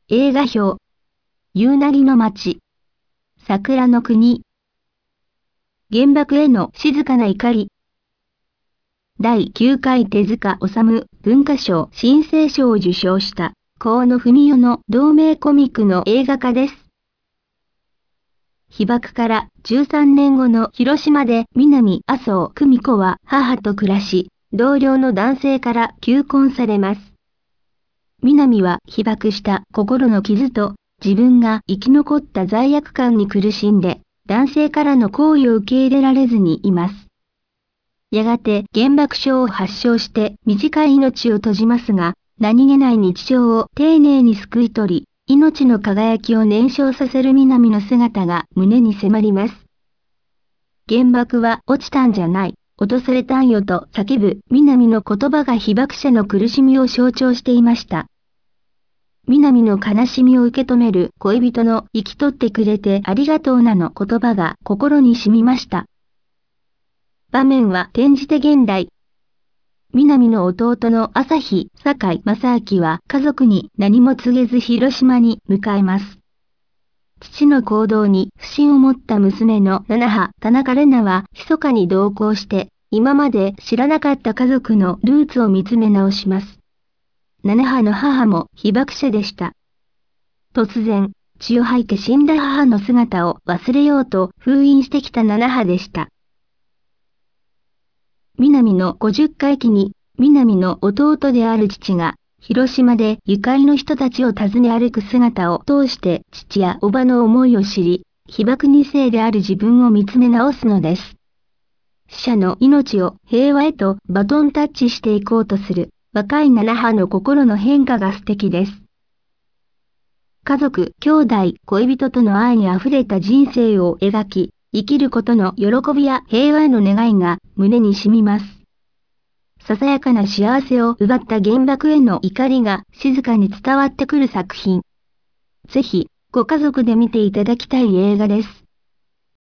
映画表。夕凪の街。桜の国。原爆への静かな怒り。第9回手塚治虫文化賞新星賞を受賞した河野文代の同名コミックの映画化です。被爆から13年後の広島で南麻生久美子は母と暮らし、同僚の男性から求婚されます。南は被爆した心の傷と自分が生き残った罪悪感に苦しんで、男性からの好意を受け入れられずにいます。やがて原爆症を発症して短い命を閉じますが、何気ない日常を丁寧に救い取り、命の輝きを燃焼させる南の姿が胸に迫ります。原爆は落ちたんじゃない、落とされたんよと叫ぶ南の言葉が被爆者の苦しみを象徴していました。南の悲しみを受け止める恋人の生き取ってくれてありがとうなの言葉が心に染みました。場面は転じて現代。南の弟の朝日堺正明は家族に何も告げず広島に向かいます。父の行動に不審を持った娘の七葉田中玲奈は密かに同行して今まで知らなかった家族のルーツを見つめ直します。七葉の母も被爆者でした。突然、血を吐いて死んだ母の姿を忘れようと封印してきた七葉でした。南の50回忌に、南の弟である父が、広島でゆかりの人たちを訪ね歩く姿を通して父や叔母の思いを知り、被爆2世である自分を見つめ直すのです。死者の命を平和へとバトンタッチしていこうとする若い七葉の心の変化が素敵です。家族、兄弟、恋人との愛にあふれた人生を描き、生きることの喜びや平和への願いが胸に染みます。ささやかな幸せを奪った原爆への怒りが静かに伝わってくる作品。ぜひ、ご家族で見ていただきたい映画です。